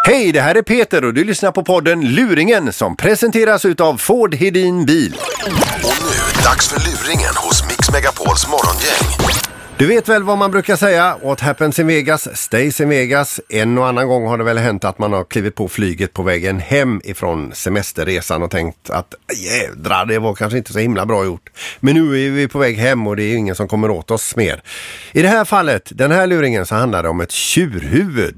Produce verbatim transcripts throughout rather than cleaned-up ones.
Hej, det här är Peter och du lyssnar på podden Luringen som presenteras utav Ford Hedin Bil. Och nu, dags för Luringen hos Mix Megapols morgongäng. Du vet väl vad man brukar säga? What happens in Vegas stays in Vegas. En och annan gång har det väl hänt att man har klivit på flyget på vägen hem ifrån semesterresan och tänkt att jädrar, det var kanske inte så himla bra gjort. Men nu är vi på väg hem och det är ingen som kommer åt oss mer. I det här fallet, den här luringen, så handlar det om ett tjurhuvud.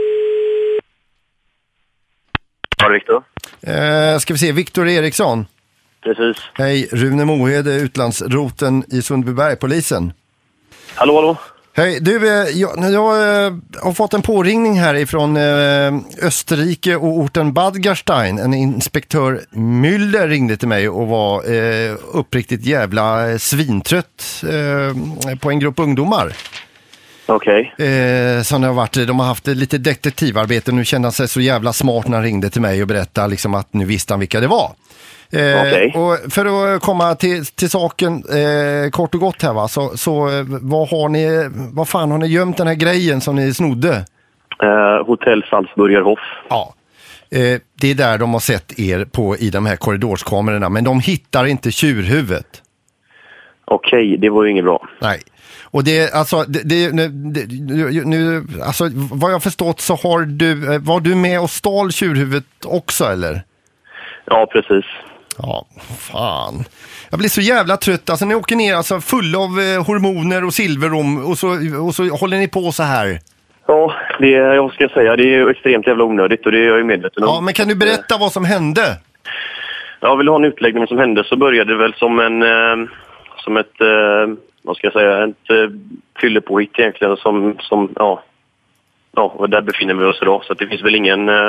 Ja, Viktor. Eh, ska vi se, Viktor Eriksson. Precis. Hej, Rune Mohede, utlandsroten i Sundbyberg, polisen. Hallå, hallå. Hej, du, eh, jag, jag eh, har fått en påringning här ifrån eh, Österrike och orten Bad Gastein. En inspektör Müller ringde till mig och var eh, uppriktigt jävla svintrött eh, på en grupp ungdomar. Okej. Okay. Eh, som det har varit, de har haft lite detektivarbete. Nu kände han sig så jävla smart när han ringde till mig och berättade liksom att nu visste han vilka det var. Eh, okay. Och för att komma till, till saken eh, kort och gott här, va, så, så vad har ni, vad fan har ni gömt den här grejen som ni snodde? Eh, Hotell Salzburgerhof. Ja, eh, det är där de har sett er på i de här korridorskamerorna, men de hittar inte tjurhuvudet. Okej, okay, det var ju inget bra. Nej. Och det, alltså, det, det, nu, det, nu, alltså, vad jag förstått så har du, var du med och stal tjurhuvudet också, eller? Ja, precis. Ja, fan. Jag blir så jävla trött. Alltså, ni åker ner alltså, fulla av eh, hormoner och silverrom och så, och så håller ni på så här. Ja, det, jag ska säga, det är ju extremt jävla onödigt och det är jag ju medveten om. Ja, men kan du berätta vad som hände? Jag vill ha en utläggning om vad som hände, så började det väl som en, eh, som ett... Eh, vad ska jag säga, ett uh, fyllepåhitt egentligen som, som ja, ja, och där befinner vi oss idag. Så att det finns väl ingen, uh,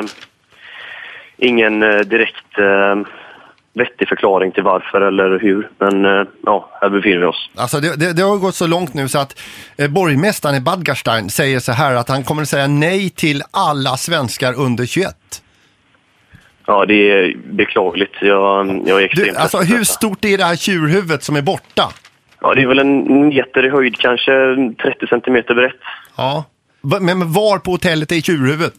ingen uh, direkt uh, vettig förklaring till varför eller hur. Men uh, ja, här befinner vi oss. Alltså det, det, det har gått så långt nu så att eh, borgmästaren i Bad Gastein säger så här att han kommer att säga nej till alla svenskar under tjugoett. Ja, det är beklagligt. Jag, jag är extremt... Du, alltså hur stort är det här tjurhuvudet som är borta? Ja, det är väl en meter i höjd, kanske trettio centimeter brett. Ja, men var på hotellet är tjurhuvudet?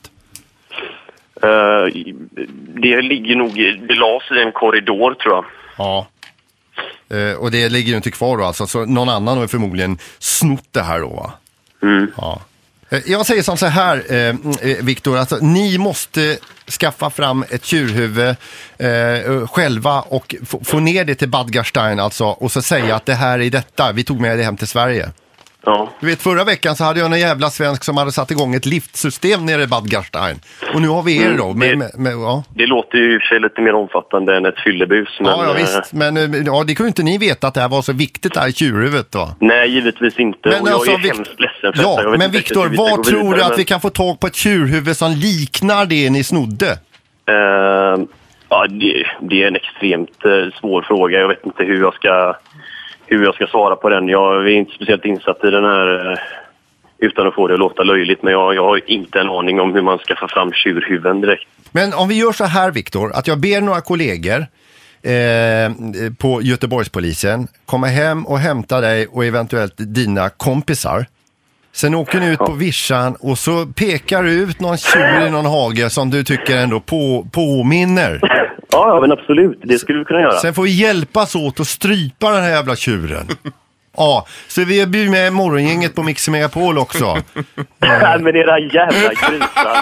Uh, det ligger nog, det lades i en korridor, tror jag. Ja, uh, och det ligger ju inte kvar då alltså, så någon annan har förmodligen snott det här då, va? Mm. Ja. Jag säger som så här, eh, Viktor, alltså, ni måste skaffa fram ett tjurhuvud eh, själva och få, få ner det till Bad Gastein alltså, och så säga att det här är detta, vi tog med det hem till Sverige. Ja. Du vet, förra veckan så hade jag en jävla svensk som hade satt igång ett liftsystem nere i Bad Gastein. Och nu har vi er då. Med, det, med, med, ja. det låter ju för sig lite mer omfattande än ett fyllebus. Men, ja, ja, visst. Men ja, det kunde inte ni veta att det här var så viktigt, det här tjurhuvudet då. Nej, givetvis inte. Men och jag alltså, är Vic- hemskt ledsen för ja, det. Jag men Viktor, vad tror vidare, du att men... vi kan få tag på ett tjurhuvud som liknar det ni snodde? Uh, ja, det, det är en extremt uh, svår fråga. Jag vet inte hur jag ska... hur jag ska svara på den. Jag är inte speciellt insatt i den här utan att få det att låta löjligt, men jag, jag har inte en aning om hur man ska få fram tjurhuvuden direkt. Men om vi gör så här, Viktor, att jag ber några kollegor eh, på Göteborgspolisen komma hem och hämta dig och eventuellt dina kompisar. Sen åker ni ut ja. på vischan och så pekar du ut någon tjur i någon hage som du tycker ändå på, påminner. Ja, ja, men absolut. Det skulle vi kunna göra. Sen får vi hjälpas åt att strypa den här jävla tjuren. Ja, så vi blir med morgongänget på Mix Megapol också. Nej, men det är där jävla grisar.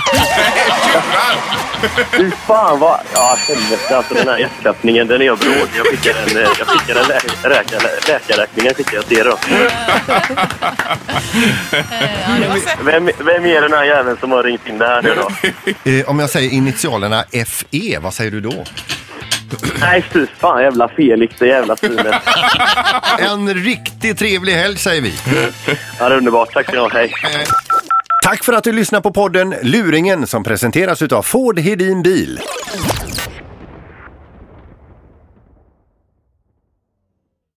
Fy fan vad... Ja, helvete. Alltså den här efterklappningen, den är jag bråd. Jag skickar en, jag skickar en lä- läkar, läkarräkningen, skickar jag till då. Vem, vem är den här jäveln som har ringt in det här nu då? Eh, om jag säger initialerna F E, vad säger du då? Nej, fy fan, jävla Felix, det jävla svinet. En riktigt trevlig helg, säger vi. Ja, det är underbart. Tack så mycket. Hej. Tack för att du lyssnar på podden Luringen som presenteras utav Ford Hedin Bil.